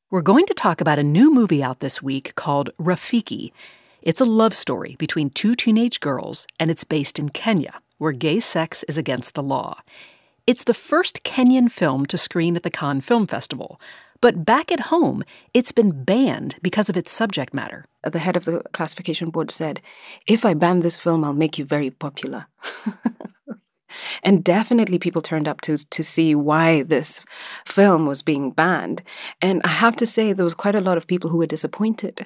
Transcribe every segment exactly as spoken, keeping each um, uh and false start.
We're going to talk about a new movie out this week called Rafiki. It's a love story between two teenage girls, and it's based in Kenya, where gay sex is against the law. It's the first Kenyan film to screen at the Cannes Film Festival. But back at home, it's been banned because of its subject matter. The head of the classification board said, if I ban this film, I'll make you very popular. And definitely people turned up to to see why this film was being banned. And I have to say, there was quite a lot of people who were disappointed.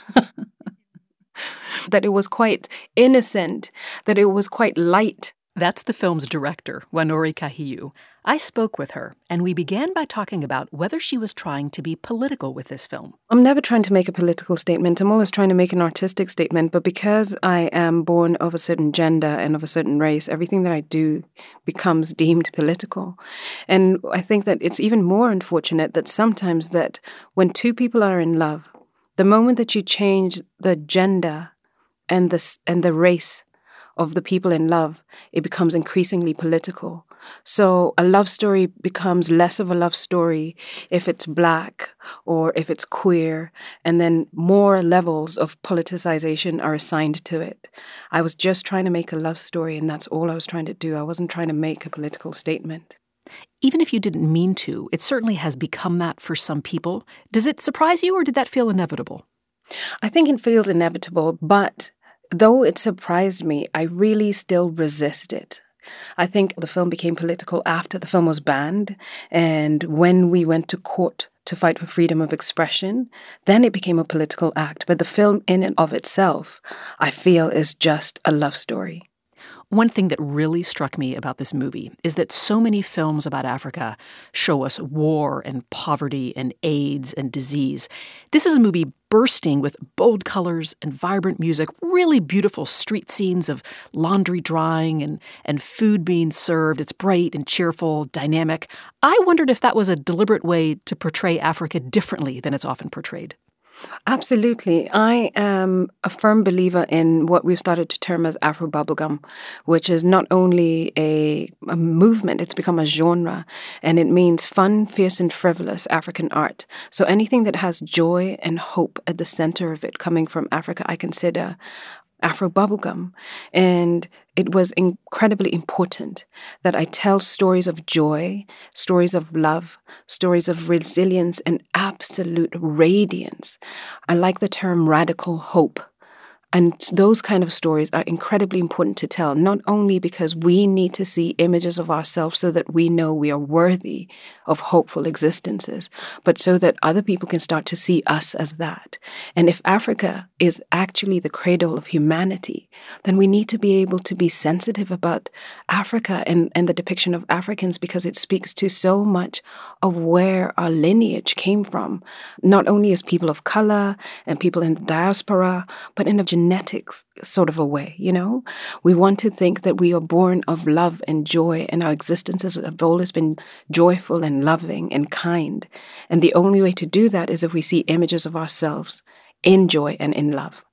That it was quite innocent, that it was quite light. That's the film's director, Wanori Kahiu. I spoke with her, and we began by talking about whether she was trying to be political with this film. I'm never trying to make a political statement. I'm always trying to make an artistic statement. But because I am born of a certain gender and of a certain race, everything that I do becomes deemed political. And I think that it's even more unfortunate that sometimes that when two people are in love, the moment that you change the gender and the, and the race of the people in love, it becomes increasingly political. So a love story becomes less of a love story if it's black or if it's queer, and then more levels of politicization are assigned to it. I was just trying to make a love story, and that's all I was trying to do. I wasn't trying to make a political statement. Even if you didn't mean to, it certainly has become that for some people. Does it surprise you, or did that feel inevitable? I think it feels inevitable, but though it surprised me, I really still resist it. I think the film became political after the film was banned, and when we went to court to fight for freedom of expression, then it became a political act. But the film in and of itself, I feel, is just a love story. One thing that really struck me about this movie is that so many films about Africa show us war and poverty and AIDS and disease. This is a movie bursting with bold colors and vibrant music, really beautiful street scenes of laundry drying and, and food being served. It's bright and cheerful, dynamic. I wondered if that was a deliberate way to portray Africa differently than it's often portrayed. Absolutely. I am a firm believer in what we've started to term as Afro bubblegum, which is not only a, a movement, it's become a genre, and it means fun, fierce, and frivolous African art. So anything that has joy and hope at the center of it coming from Africa, I consider Afro bubblegum. And it was incredibly important that I tell stories of joy, stories of love, stories of resilience and absolute radiance. I like the term radical hope. And those kind of stories are incredibly important to tell, not only because we need to see images of ourselves so that we know we are worthy of hopeful existences, but so that other people can start to see us as that. And if Africa is actually the cradle of humanity, then we need to be able to be sensitive about Africa and, and the depiction of Africans, because it speaks to so much of where our lineage came from, not only as people of color and people in the diaspora, but in a genetics sort of a way, you know? We want to think that we are born of love and joy, and our existences have always been joyful and loving and kind. And the only way to do that is if we see images of ourselves in joy and in love.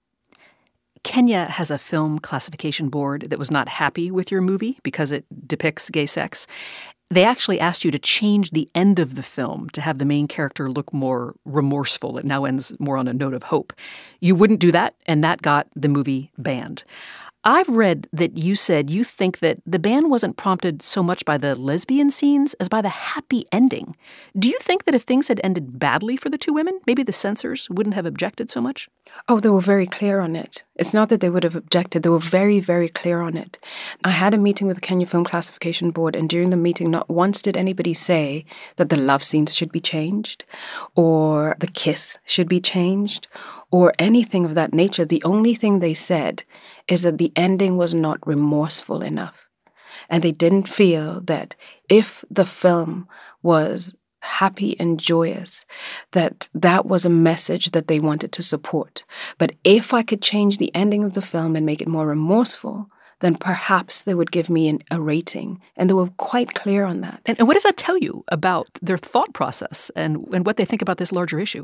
Kenya has a film classification board that was not happy with your movie because it depicts gay sex. They actually asked you to change the end of the film to have the main character look more remorseful. It now ends more on a note of hope. You wouldn't do that, and that got the movie banned. I've read that you said you think that the ban wasn't prompted so much by the lesbian scenes as by the happy ending. Do you think that if things had ended badly for the two women, maybe the censors wouldn't have objected so much? Oh, they were very clear on it. It's not that they would have objected. They were very, very clear on it. I had a meeting with the Kenya Film Classification Board, and during the meeting, not once did anybody say that the love scenes should be changed or the kiss should be changed or anything of that nature. The only thing they said is that the ending was not remorseful enough. And they didn't feel that if the film was happy and joyous, that that was a message that they wanted to support. But if I could change the ending of the film and make it more remorseful, then perhaps they would give me an, a rating. And they were quite clear on that. And, and what does that tell you about their thought process and, and what they think about this larger issue?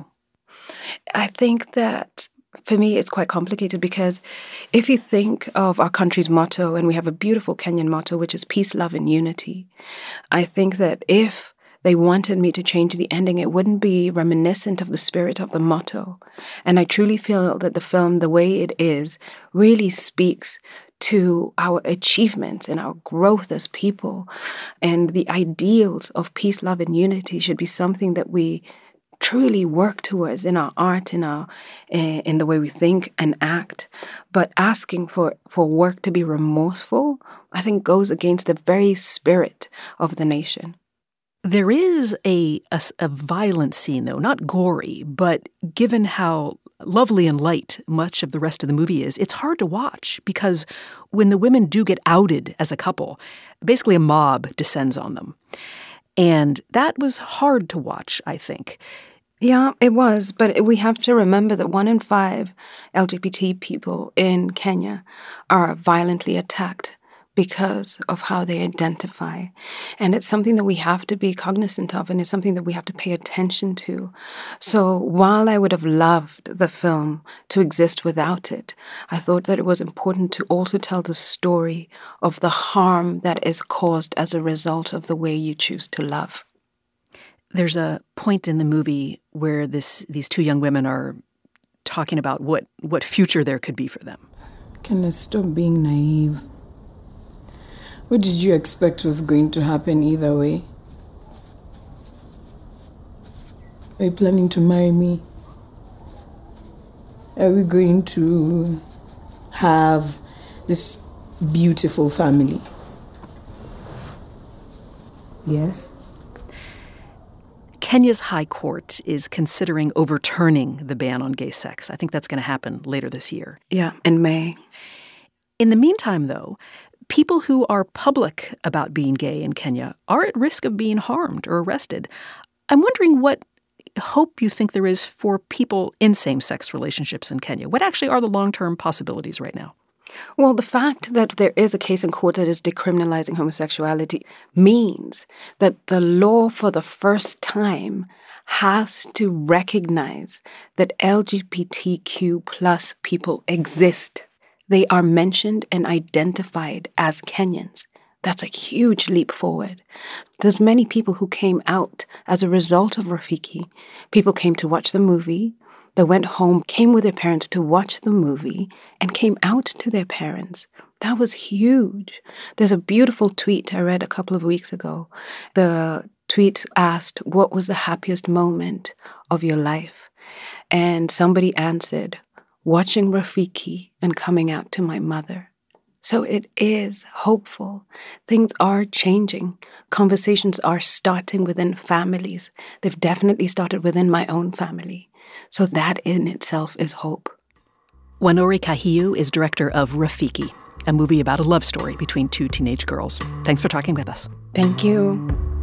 I think that for me, it's quite complicated because if you think of our country's motto, and we have a beautiful Kenyan motto, which is peace, love, and unity, I think that if they wanted me to change the ending, it wouldn't be reminiscent of the spirit of the motto. And I truly feel that the film, the way it is, really speaks to our achievements and our growth as people. And the ideals of peace, love, and unity should be something that we truly work towards in our art, in our uh, in the way we think and act. But asking for, for work to be remorseful, I think, goes against the very spirit of the nation. There is a, a, a violent scene, though, not gory, but given how lovely and light much of the rest of the movie is, it's hard to watch because when the women do get outed as a couple, basically a mob descends on them. And that was hard to watch, I think. Yeah, it was. But we have to remember that one in five L G B T people in Kenya are violently attacked because of how they identify. And it's something that we have to be cognizant of, and it's something that we have to pay attention to. So while I would have loved the film to exist without it, I thought that it was important to also tell the story of the harm that is caused as a result of the way you choose to love. There's a point in the movie where this these two young women are talking about what, what future there could be for them. Can I stop being naive? What did you expect was going to happen either way? Are you planning to marry me? Are we going to have this beautiful family? Yes. Kenya's High Court is considering overturning the ban on gay sex. I think that's going to happen later this year. Yeah, in May. In the meantime, though, people who are public about being gay in Kenya are at risk of being harmed or arrested. I'm wondering what hope you think there is for people in same-sex relationships in Kenya. What actually are the long-term possibilities right now? Well, the fact that there is a case in court that is decriminalizing homosexuality means that the law for the first time has to recognize that L G B T Q plus people exist. They are mentioned and identified as Kenyans. That's a huge leap forward. There's many people who came out as a result of Rafiki. People came to watch the movie. They went home, came with their parents to watch the movie, and came out to their parents. That was huge. There's a beautiful tweet I read a couple of weeks ago. The tweet asked, what was the happiest moment of your life? And somebody answered, watching Rafiki and coming out to my mother. So it is hopeful. Things are changing. Conversations are starting within families. They've definitely started within my own family. So that in itself is hope. Wanori Kahiu is director of Rafiki, a movie about a love story between two teenage girls. Thanks for talking with us. Thank you.